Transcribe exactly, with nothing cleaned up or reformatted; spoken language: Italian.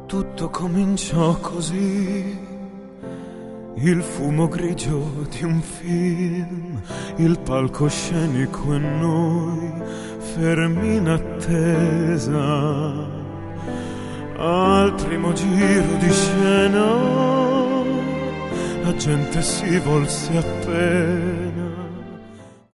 Tutto cominciò così, il fumo grigio di un film, il palcoscenico e noi fermi in attesa. Al primo giro di scena la gente si volse appena